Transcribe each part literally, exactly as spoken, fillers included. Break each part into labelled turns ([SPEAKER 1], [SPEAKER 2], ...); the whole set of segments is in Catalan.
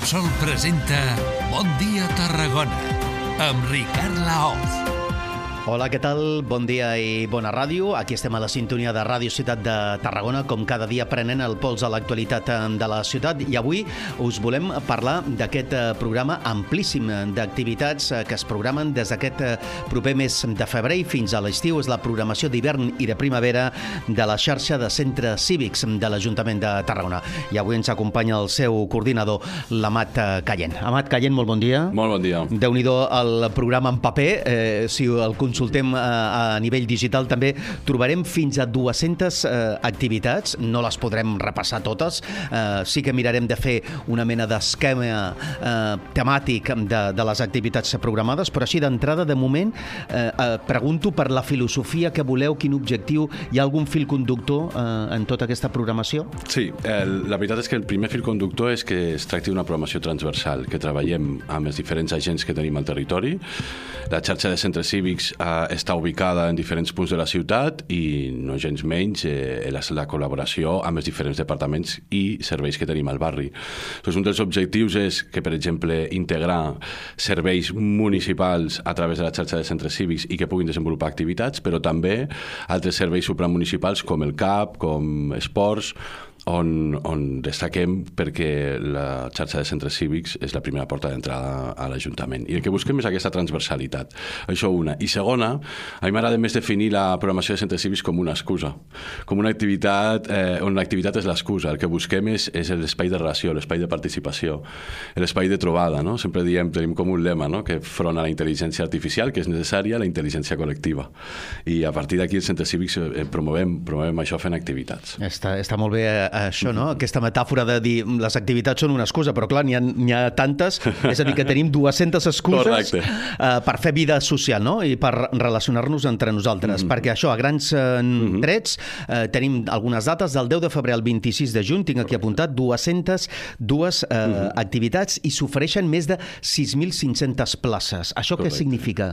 [SPEAKER 1] Repsol presenta Bon dia Tarragona amb Ricard Laoz.
[SPEAKER 2] Hola, què tal? Bon dia i bona ràdio. Aquí estem a la sintonia de Ràdio Ciutat de Tarragona, com cada dia prenent el pols a l'actualitat de la ciutat. I avui us volem parlar d'aquest programa amplíssim d'activitats que es programen des d'aquest proper mes de febrer fins a l'estiu. És la programació d'hivern i de primavera de la xarxa de centres cívics de l'Ajuntament de Tarragona. I avui ens acompanya el seu coordinador, l'Amat Callent. Amat Callent, molt bon dia.
[SPEAKER 3] Molt bon dia.
[SPEAKER 2] Déu-n'hi-do el programa en paper. Eh, si el consultem a, a nivell digital també trobarem fins a dues-centes eh, activitats. No les podrem repassar totes. Eh, sí que mirarem de fer una mena d'esquema eh, temàtic de, de les activitats programades, però així d'entrada, de moment, eh, eh, pregunto per la filosofia que voleu, quin objectiu, hi ha algun fil conductor eh, en tota aquesta programació?
[SPEAKER 3] Sí, el, la veritat és que el primer fil conductor és que es tracti d'una programació transversal, que treballem amb els diferents agents que tenim al territori. La xarxa de centres cívics eh, està ubicada en diferents punts de la ciutat i no gens menys eh, la, la col·laboració amb els diferents departaments i serveis que tenim al barri. Doncs un dels objectius és que, per exemple, integrar serveis municipals a través de la xarxa de centres cívics i que puguin desenvolupar activitats, però també altres serveis supramunicipals com el C A P, com esports, on, on destaquem perquè la xarxa de centres cívics és la primera porta d'entrada a l'Ajuntament. I el que busquem és aquesta transversalitat. Això una. I segona, a mi m'agrada més definir la programació de centres cívics com una excusa, com una activitat eh, on l'activitat és l'excusa. El que busquem és, és l'espai de relació, l'espai de participació, l'espai de trobada, no? Sempre diem, tenim com un lema, no? Que front a la intel·ligència artificial, que és necessària, la intel·ligència col·lectiva. I a partir d'aquí els centres cívics eh, promovem, promovem això fent activitats.
[SPEAKER 2] Està, està molt bé eh, això, no? Aquesta metàfora de dir les activitats són una excusa, però clar, n'hi ha, n'hi ha tantes, és a dir, que tenim dues-centes excuses eh, per fer vida social, no? I per relacionar-nos entre nosaltres, mm-hmm. perquè això, a grans eh, mm-hmm. trets, eh, tenim algunes dates, del deu de febrer al vint-i-sis de juny, tinc aquí apuntat dues-centes dues eh, mm-hmm. activitats i s'ofereixen més de sis mil cinc-centes places. Això Correcte. Què significa?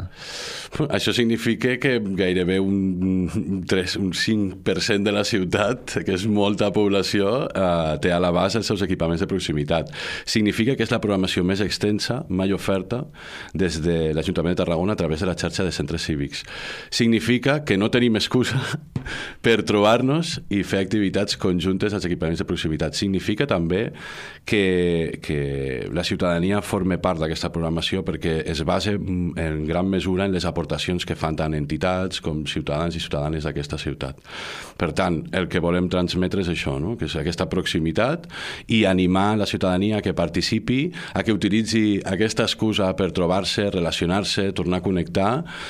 [SPEAKER 3] Això significa que gairebé un, tres, un cinc per cent de la ciutat, que és molta població, eh, té a l'abast els seus equipaments de proximitat. Significa que és la programació més extensa, mai oferta, des de l'Ajuntament de Tarragona a través de la xarxa de centres cívics. Significa que no tenim excusa per trobar-nos i fer activitats conjuntes als equipaments de proximitat. Significa també que, que la ciutadania forme part d'aquesta programació perquè es basa en gran mesura en les aportacions que fan tant entitats com ciutadans i ciutadanes d'aquesta ciutat. Per tant, el que volem transmetre és això, no? Que és aquesta proximitat i animar la ciutadania a que participi, a que utilitzi aquesta excusa per trobar-se, relacionar-se, tornar a connectar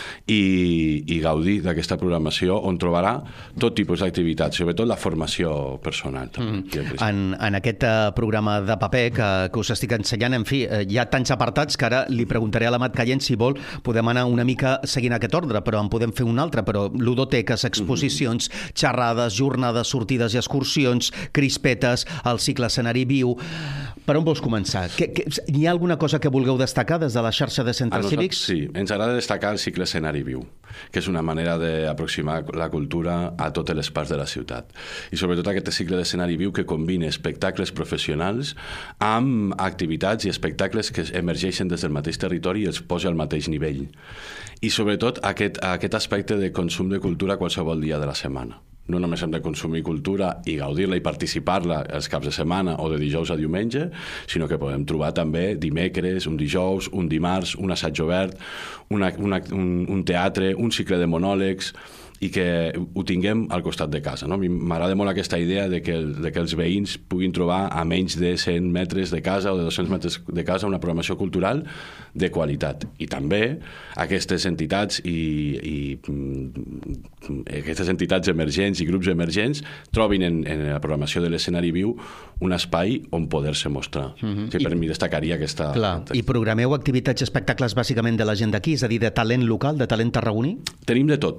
[SPEAKER 3] i, i gaudir d'aquesta programació on trobarà tot tipus d'activitats, sobretot la formació personal. Mm.
[SPEAKER 2] En, en aquest uh, programa de paper que, que us estic ensenyant, en fi, uh, hi ha tants apartats que ara li preguntaré a l'Amat Callent si vol, podem anar una mica seguint aquest ordre, però en podem fer un altre, però ludoteques, exposicions, mm-hmm. xerrades, jornades, sortides i excursions, crispetes, el cicle escenari viu. Per on vols començar? Que, que, hi ha alguna cosa que vulgueu destacar des de la xarxa de centres cívics?
[SPEAKER 3] Sí, ens agrada destacar el cicle escenari viu, que és una manera d'aproximar la cultura a totes les parts de la ciutat. I sobretot aquest cicle d'escenari viu que combina espectacles professionals amb activitats i espectacles que emergeixen des del mateix territori i els posa al mateix nivell. I sobretot aquest, aquest aspecte de consum de cultura qualsevol dia de la setmana. No només hem de consumir cultura i gaudir-la i participar-la els caps de setmana o de dijous a diumenge, sinó que podem trobar també dimecres, un dijous, un dimarts, un assaig obert, una, una, un, un teatre, un cicle de monòlegs, i que ho tinguem al costat de casa. No? M'agrada molt aquesta idea de que, el, de que els veïns puguin trobar a menys de cent metres de casa o de dos-cents metres de casa una programació cultural de qualitat. I també aquestes entitats i, i aquestes entitats emergents i grups emergents trobin en, en la programació de l'escenari viu un espai on poder-se mostrar. Mm-hmm. Que per I, mi destacaria aquesta...
[SPEAKER 2] Clar. I programeu activitats i espectacles bàsicament de la gent d'aquí, és a dir, de talent local, de talent tarragoní?
[SPEAKER 3] Tenim de tot.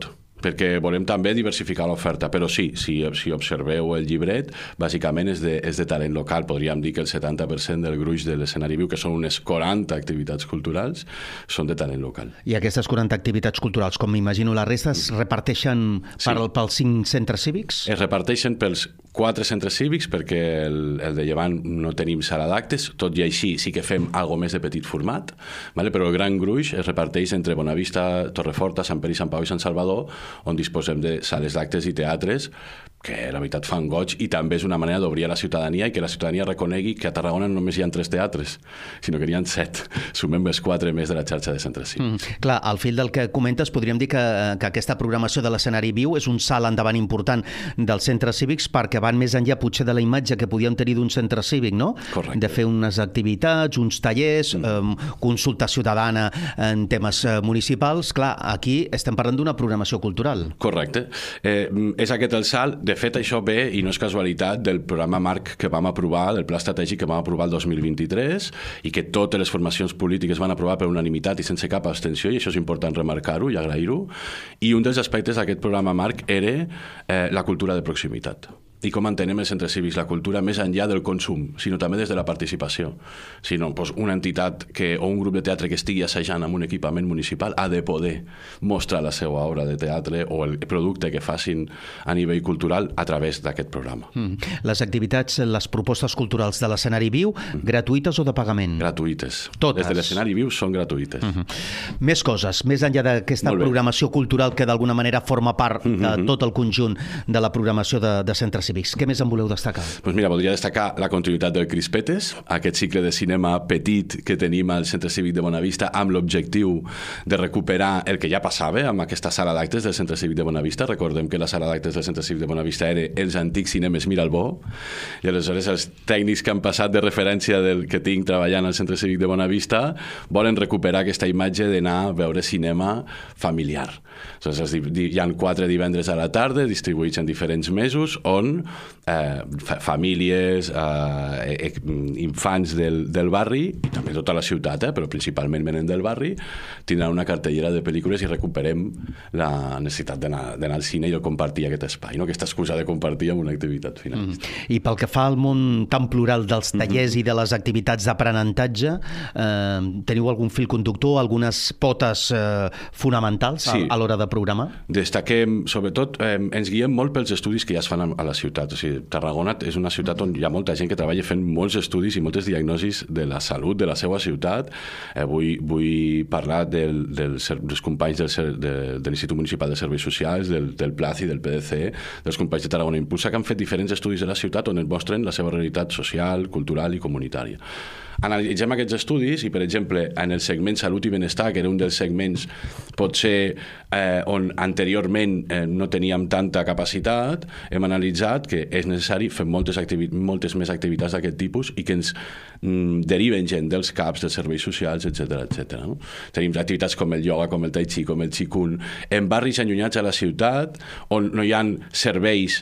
[SPEAKER 3] perquè volem també diversificar l'oferta, però sí, si, si observeu el llibret, bàsicament és de, és de talent local. Podríem dir que el setanta per cent del gruix de l'escenari viu, que són unes quaranta activitats culturals, són de talent local.
[SPEAKER 2] I aquestes quaranta activitats culturals, com m'imagino, la resta es reparteixen per, sí. pels cinc centres cívics?
[SPEAKER 3] Es reparteixen pels quatre centres cívics, perquè el, el de Llevant no tenim sala d'actes, tot i així sí que fem algo més de petit format, vale? Però el gran gruix es reparteix entre Bonavista, Torreforta, Sant Pere i Sant Pau i Sant Salvador, on disposem de sales d'actes i teatres que la veritat fan goig, i també és una manera d'obrir a la ciutadania i que la ciutadania reconegui que a Tarragona no només hi ha tres teatres, sinó que n'hi ha set. Sumem els quatre més de la xarxa de centres cívics.
[SPEAKER 2] Mm, clar, al fil del que comentes, podríem dir que, que aquesta programació de l'escenari viu és un salt endavant important dels centres cívics, perquè van més enllà potser de la imatge que podíem tenir d'un centre cívic, no?
[SPEAKER 3] Correcte.
[SPEAKER 2] De fer unes activitats, uns tallers, mm. eh, consulta ciutadana en temes eh, municipals. Clar, aquí estem parlant d'una programació cultural.
[SPEAKER 3] Correcte. Eh, és aquest el salt. De fet, això ve, i no és casualitat, del programa marc que vam aprovar, del pla estratègic que vam aprovar el dos mil vint-i-tres, i que totes les formacions polítiques van aprovar per unanimitat i sense cap abstenció, i això és important remarcar-ho i agrair-ho. I un dels aspectes d'aquest programa marc era eh, la cultura de proximitat. I com entenem els centres cívics la cultura més enllà del consum, sinó també des de la participació. Sinó doncs, una entitat que, o un grup de teatre que estigui assajant amb un equipament municipal ha de poder mostrar la seva obra de teatre o el producte que facin a nivell cultural a través d'aquest programa.
[SPEAKER 2] Mm. Les activitats, les propostes culturals de l'escenari viu, mm. gratuïtes o de pagament?
[SPEAKER 3] Gratuïtes.
[SPEAKER 2] Totes?
[SPEAKER 3] Des de l'escenari viu són gratuïtes.
[SPEAKER 2] Mm-hmm. Més coses, més enllà d'aquesta programació cultural que d'alguna manera forma part de mm-hmm. tot el conjunt de la programació de, de centres cívics. Què més en voleu destacar?
[SPEAKER 3] Pues mira, voldria destacar la continuïtat del Crispetes, aquest cicle de cinema petit que tenim al Centre Cívic de Bonavista, amb l'objectiu de recuperar el que ja passava amb aquesta sala d'actes del Centre Cívic de Bonavista. Recordem que la sala d'actes del Centre Cívic de Bonavista era els antics cinemes Miralbó, i aleshores els tècnics que han passat de referència del que tinc treballant al Centre Cívic de Bonavista volen recuperar aquesta imatge d'anar a veure cinema familiar. Aleshores, hi ha quatre divendres a la tarda distribuïts en diferents mesos, on Eh, fa famílies, eh, infants del, del barri, i també tota la ciutat, eh, però principalment venen del barri, tindran una cartellera de pel·lícules i recuperem la necessitat d'anar al cine i de compartir aquest espai, no? Aquesta excusa de compartir amb una activitat final.
[SPEAKER 2] Mm. I pel que fa al món tan plural dels tallers mm-hmm. i de les activitats d'aprenentatge, eh, teniu algun fil conductor, algunes potes eh, fonamentals sí. a, a l'hora de programar?
[SPEAKER 3] Destaquem, sobretot, eh, ens guiem molt pels estudis que ja es fan a la ciutat. O sigui, Tarragona és una ciutat on hi ha molta gent que treballa fent molts estudis i moltes diagnosis de la salut de la seva ciutat. Eh, vull, vull parlar del, del, dels companys del, de, de l'Institut Municipal de Serveis Socials, del, del P L A C I, del P D C, dels companys de Tarragona Impulsa, que han fet diferents estudis de la ciutat on ens mostren la seva realitat social, cultural i comunitària. Analitzem aquests estudis i, per exemple, en el segment Salut i Benestar, que era un dels segments potser eh, on anteriorment eh, no teníem tanta capacitat, hem analitzat que és necessari fer moltes, moltes més activitats d'aquest tipus i que ens mm, deriven gent dels C A Ps, dels serveis socials, etcètera, etcètera. No? Tenim activitats com el ioga, com el tai chi, com el qigong, en barris allunyats a la ciutat, on no hi ha serveis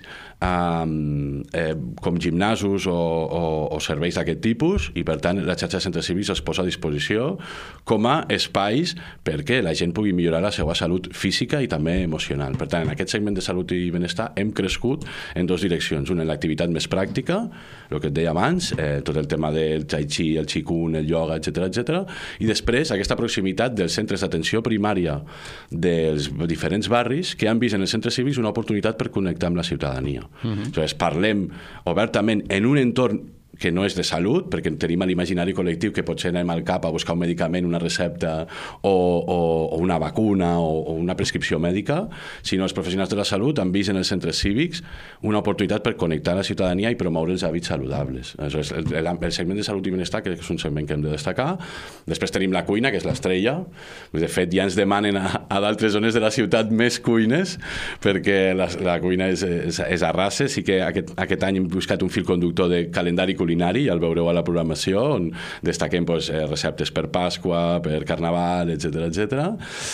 [SPEAKER 3] Um, eh, com gimnasos o, o, o serveis d'aquest tipus, i per tant la xarxa de centres cívics es posa a disposició com a espais perquè la gent pugui millorar la seva salut física i també emocional. Per tant, en aquest segment de salut i benestar hem crescut en dues direccions. Una, en l'activitat més pràctica, el que et deia abans, eh, tot el tema del tai chi, el qigong, el ioga, etcètera, etcètera, i després aquesta proximitat dels centres d'atenció primària dels diferents barris que han vist en els centres cívics una oportunitat per connectar amb la ciutadania. Uh-huh. Aleshores, parlem obertament en un entorn que no és de salut, perquè tenim l'imaginari col·lectiu que potser anem al cap a buscar un medicament, una recepta o, o, o una vacuna o, o una prescripció mèdica, sinó els professionals de la salut han vist en els centres cívics una oportunitat per connectar la ciutadania i promoure els hàbits saludables. Aleshores, el, el, el segment de salut i benestar, que és un segment que hem de destacar. Després tenim la cuina, que és l'estrella. De fet, ja ens demanen a, a d'altres zones de la ciutat més cuines, perquè la, la cuina és, és, és a rases. Sí que aquest, aquest any hem buscat un fil conductor de calendari culinari culinari, ja el veureu a la programació, on destaquem pues, receptes per Pasqua, per Carnaval, etcètera, etcètera.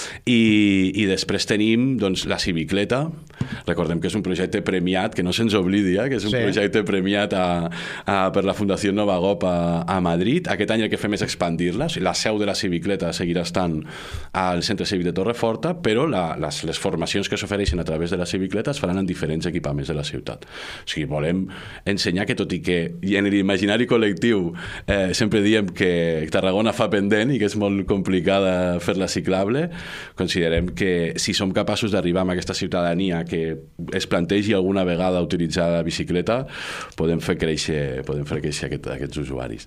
[SPEAKER 3] I, i després tenim doncs, la Civicleta. Recordem que és un projecte premiat, que no se'ns oblidi, eh? que és un sí. projecte premiat a, a, per la Fundació Novagop a, a Madrid. Aquest any el que fem és expandir-la. O sigui, la seu de la Civicleta seguirà estant al Centre Cívic de Torreforta, però la, les, les formacions que s'ofereixen a través de la Civicleta es faran en diferents equipaments de la ciutat. O sigui, volem ensenyar que, tot i que en l'imaginari col·lectiu eh, sempre diem que Tarragona fa pendent i que és molt complicada fer-la ciclable, considerem que si som capaços d'arribar amb aquesta ciutadania que es plantegi alguna vegada utilitzar la bicicleta, podem fer créixer, podem fer créixer aquest, aquests usuaris.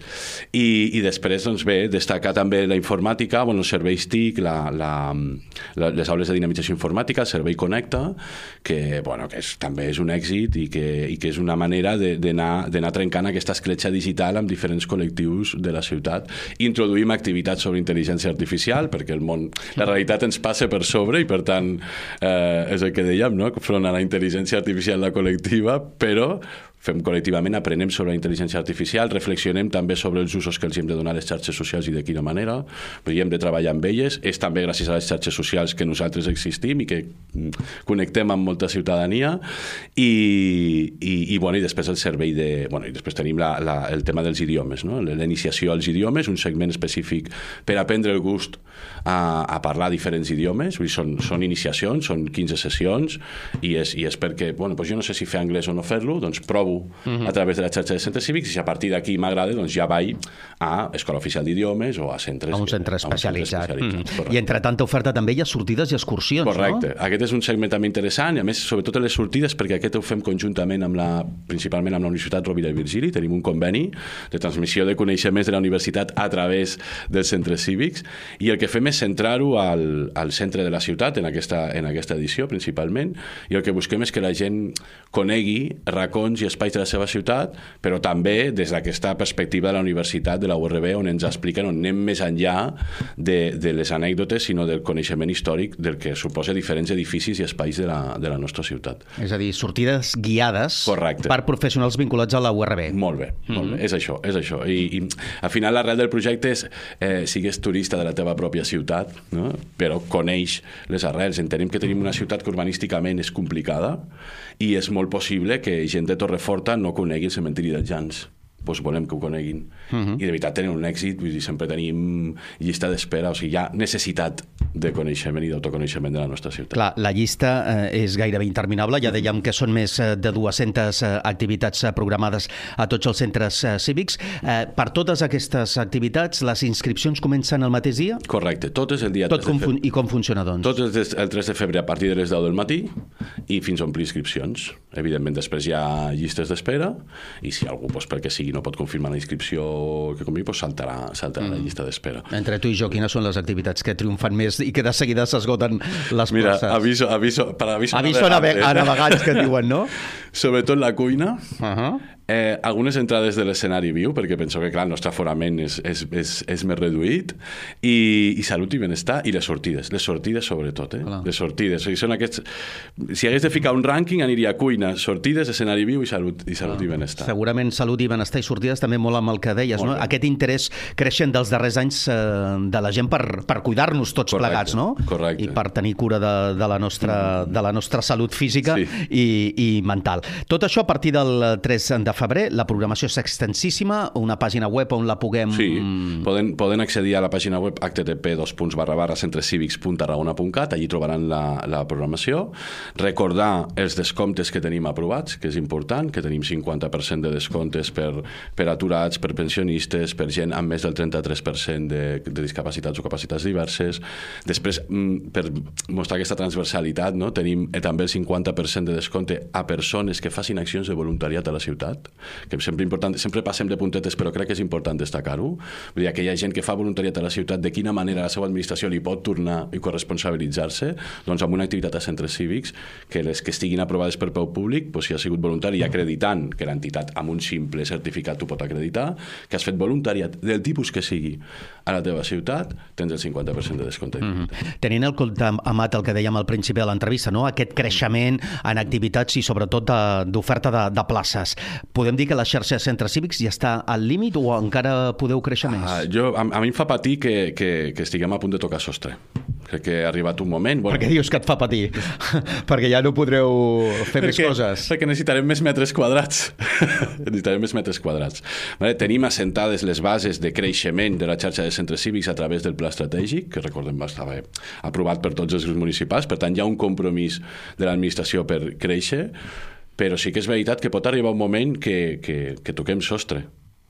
[SPEAKER 3] I, i després, doncs bé, destacar també la informàtica, bueno, els serveis T I C, la, la, la, les aules de dinamització informàtica, el servei Connecta, que, bueno, que és, també és un èxit i que, i que és una manera d'anar trencant aquesta escletxa digital amb diferents col·lectius de la ciutat. Introduïm activitats sobre intel·ligència artificial, perquè el món, la realitat ens passa per sobre i, per tant, eh, és el que dèiem, no? Front a la intel·ligència artificial la col·lectiva, però fem col·lectivament, aprenem sobre la intel·ligència artificial, reflexionem també sobre els usos que els hem de donar a les xarxes socials i de quina manera, però hi hem de treballar amb elles. És també gràcies a les xarxes socials que nosaltres existim i que connectem amb molta ciutadania i, i, i, bueno, i després el servei de... Bueno, i després tenim la, la, el tema dels idiomes, no? La iniciació als idiomes, un segment específic per aprendre el gust a, a parlar diferents idiomes. Vull dir, són, són iniciacions, són quinze sessions i és, i és perquè, bueno, doncs jo no sé si fer anglès o no fer-lo, doncs provo Uh-huh. a través de la xarxa de centres cívics i si a partir d'aquí m'agrada, doncs ja vaig a Escola Oficial d'Idiomes o a centres...
[SPEAKER 2] A un centre especialitzat. Un centre especialitzat. Mm. I entre tanta oferta també hi ha sortides i excursions,
[SPEAKER 3] correcte.
[SPEAKER 2] No?
[SPEAKER 3] Aquest és un segment també interessant i a més, sobretot les sortides, perquè aquest ho fem conjuntament amb la, principalment amb la Universitat Rovira i Virgili. Tenim un conveni de transmissió de coneixements de la universitat a través dels centres cívics i el que fem és centrar-ho al, al centre de la ciutat en aquesta, en aquesta edició principalment i el que busquem és que la gent conegui racons i espais de la seva ciutat, però també des d'aquesta perspectiva de la universitat, de la U R B, on ens expliquen, on anem més enllà de, de les anècdotes, sinó del coneixement històric del que suposa diferents edificis i espais de la, de la nostra ciutat.
[SPEAKER 2] És a dir, sortides guiades
[SPEAKER 3] Correcte.
[SPEAKER 2] Per professionals vinculats a la U R B.
[SPEAKER 3] Molt bé, mm-hmm. molt bé. És això, és això. I, i al final l'arrel del projecte és eh, sigues turista de la teva pròpia ciutat, no? Però coneix les arrels. Entenem que tenim una ciutat que urbanísticament és complicada i és molt possible que gent de Torreforta no conegui el cementiri dels Jans. Doncs volem que ho coneguin. Uh-huh. I de veritat tenen un èxit, vull dir, sempre tenim llista d'espera, o sigui, hi ha necessitat de coneixement i d'autoconeixement de la nostra ciutat.
[SPEAKER 2] Clar, la llista eh, és gairebé interminable, ja dèiem que són més de dues-centes activitats programades a tots els centres eh, cívics. Eh, per totes aquestes activitats, les inscripcions comencen el mateix dia?
[SPEAKER 3] Correcte, tot és el dia
[SPEAKER 2] tot
[SPEAKER 3] tres de febrer.
[SPEAKER 2] I com funciona, doncs?
[SPEAKER 3] Tot és el tres de febrer a partir de les deu del matí i fins a omplir inscripcions. Evidentment, després hi ha llistes d'espera i si algú, doncs, perquè sigui no pot confirmar la inscripció que convingui, doncs saltarà, saltarà mm. la llista d'espera.
[SPEAKER 2] Entre tu i jo, quines són les activitats que triomfan més i que de seguida s'esgoten les
[SPEAKER 3] Mira,
[SPEAKER 2] places?
[SPEAKER 3] aviso, aviso, per aviso,
[SPEAKER 2] aviso a, naveg a navegants que diuen, no?
[SPEAKER 3] Sobretot la cuina,
[SPEAKER 2] uh-huh.
[SPEAKER 3] eh, algunes entrades de l'escenari viu, perquè penso que clar, el nostre aforament és, és, és, és més reduït, i, i salut i benestar, i les sortides, les sortides sobretot, eh? les sortides, o sigui, són aquests... Si hagués de ficar un rànquing, aniria cuina, sortides, escenari viu i salut, i, salut i benestar.
[SPEAKER 2] Segurament salut i benestar i sortides també molt amb el que deies, molt no? Bé. Aquest interès creixent dels darrers anys eh, de la gent per, per cuidar-nos tots correcte, plegats, no?
[SPEAKER 3] Correcte.
[SPEAKER 2] I per tenir cura de, de, la nostra, de la nostra salut física sí. i, i mental. Tot això a partir del tres de febrer, la programació és extensíssima, una pàgina web on la puguem...
[SPEAKER 3] Sí, poden, poden accedir a la pàgina web h t t p dos punts barra barra centrescívics punt tarragona punt cat, allí trobaran la, la programació. Recordar els descomptes que tenim aprovats, que és important, que tenim cinquanta per cent de descomptes per, per aturats, per pensionistes, per gent amb més del trenta-tres per cent de, de discapacitats o capacitats diverses. Després, per mostrar aquesta transversalitat, no? Tenim també el cinquanta per cent de descompte a persones que facin accions de voluntariat a la ciutat, que és sempre important, sempre passem de puntetes, però crec que és important destacar-ho. Vull dir, aquella gent que fa voluntariat a la ciutat, de quina manera la seva administració li pot tornar i corresponsabilitzar-se, doncs amb una activitat a centres cívics, que les que estiguin aprovades per peu públic, doncs si ha sigut voluntari i acreditant que l'entitat amb un simple certificat t'ho pot acreditar, que has fet voluntariat del tipus que sigui a la teva ciutat, tens el cinquanta per cent de descompte.
[SPEAKER 2] Mm-hmm. Tenint el compte, Amat, el que dèiem al principi de l'entrevista, no? Aquest creixement en activitats i sobretot d'oferta de, de places. podem dir que la xarxa de centres cívics ja està al límit o encara podeu créixer més?
[SPEAKER 3] Ah, jo, a, a mi em fa patir que, que, que estiguem a punt de tocar sostre. Crec que ha arribat un moment...
[SPEAKER 2] Bueno, per què dius que et fa patir? Perquè ja no podreu fer
[SPEAKER 3] perquè,
[SPEAKER 2] més coses.
[SPEAKER 3] Perquè necessitarem més metres quadrats. necessitarem més metres quadrats. Vale? Tenim assentades les bases de creixement de la xarxa de centres cívics a través del pla estratègic, que recordem estava aprovat per tots els grups municipals, per tant hi ha un compromís de l'administració per créixer, però sí que és veritat que pot arribar un moment que, que, que toquem sostre,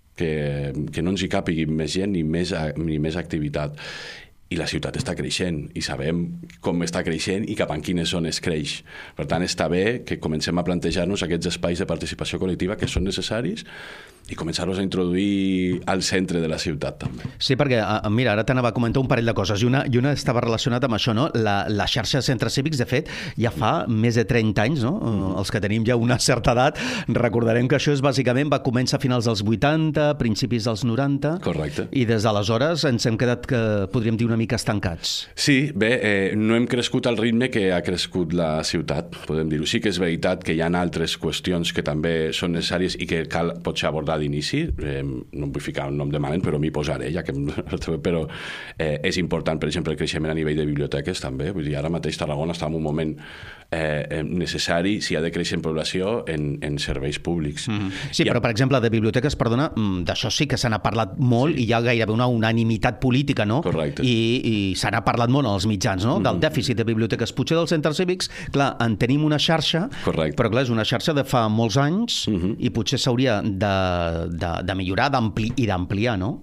[SPEAKER 3] que, que no ens hi càpigui més gent ni més, ni més activitat. I la ciutat està creixent i sabem com està creixent i cap en quines zones creix. Per tant, està bé que comencem a plantejar-nos aquests espais de participació col·lectiva que són necessaris i començar-los a introduir al centre de la ciutat, també.
[SPEAKER 2] Sí, perquè, mira, ara t'anava a comentar un parell de coses i una, i una estava relacionada amb això, no? La, la xarxa de centres cívics, de fet, ja fa més de trenta anys, no? Mm. Els que tenim ja una certa edat, recordarem que això és bàsicament, va començar a finals dels vuitanta, principis dels noranta.
[SPEAKER 3] Correcte.
[SPEAKER 2] I des d'aleshores ens hem quedat, que podríem dir, una mica estancats.
[SPEAKER 3] Sí, bé, eh, no hem crescut al ritme que ha crescut la ciutat, podem dir-ho. Sí que és veritat que hi ha altres qüestions que també són necessàries i que cal potser abordar d'inici. Eh, no em vull ficar un nom de malent, però m'hi posaré, ja que... però eh, és important, per exemple, el creixement a nivell de biblioteques, també. Vull dir, ara mateix Tarragona està en un moment eh, necessari, si ha de créixer en població, en, en serveis públics. Mm-hmm.
[SPEAKER 2] Sí, I però, per exemple, de biblioteques, perdona, d'això sí que se n'ha parlat molt sí. i hi ha gairebé una unanimitat política, no?
[SPEAKER 3] Correcte.
[SPEAKER 2] I, i se n'ha parlat molt als mitjans, no? Mm-hmm. Del dèficit de biblioteques. Potser dels centres cívics, clar, en tenim una xarxa, Correcte. Però clar, és una xarxa de fa molts anys mm-hmm. i potser s'hauria de, de, de millorar d'ampli, i d'ampliar, no?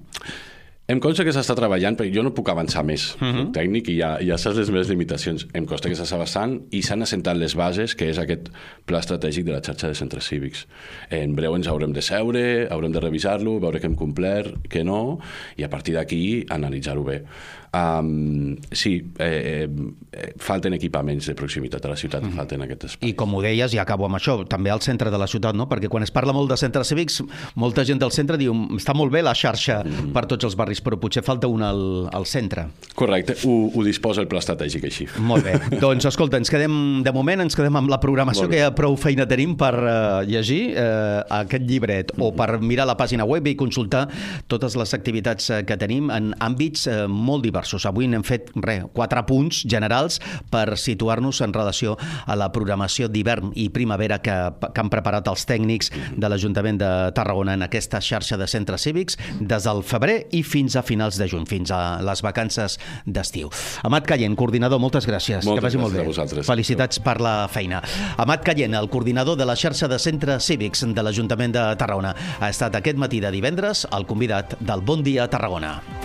[SPEAKER 3] Em consta que s'està treballant, perquè jo no puc avançar més. Uh-huh. Tècnic, i ja, ja saps les meves limitacions. Em consta que s'està avançant i s'han assentat les bases, que és aquest pla estratègic de la xarxa de centres cívics. En breu ens haurem de seure, haurem de revisar-lo, veure que hem complert, que no, i a partir d'aquí analitzar-ho bé. Um, sí, eh, eh, falten equipaments de proximitat a la ciutat, uh-huh. falten aquests espais.
[SPEAKER 2] I com ho deies, i acabo amb això, també al centre de la ciutat, no? Perquè quan es parla molt de centres cívics, molta gent del centre diu, està molt bé la xarxa uh-huh. per tots els barris, però potser falta un al, al centre.
[SPEAKER 3] Correcte, ho, ho disposa el pla estratègic així.
[SPEAKER 2] Molt bé, doncs escolta, ens quedem de moment, ens quedem amb la programació, que ja prou feina tenim per uh, llegir uh, aquest llibret uh-huh. o per mirar la pàgina web i consultar totes les activitats uh, que tenim en àmbits uh, molt diversos. Avui n'hem fet re, quatre punts generals per situar-nos en relació a la programació d'hivern i primavera que, que han preparat els tècnics de l'Ajuntament de Tarragona en aquesta xarxa de centres cívics des del febrer i fins a finals de juny, fins a les vacances d'estiu. Amat Callent, coordinador, moltes gràcies.
[SPEAKER 3] Moltes
[SPEAKER 2] que vagi molt bé.
[SPEAKER 3] A vosaltres.
[SPEAKER 2] Felicitats per la feina. Amat Callent, el coordinador de la xarxa de centres cívics de l'Ajuntament de Tarragona, ha estat aquest matí de divendres el convidat del Bon Dia Tarragona.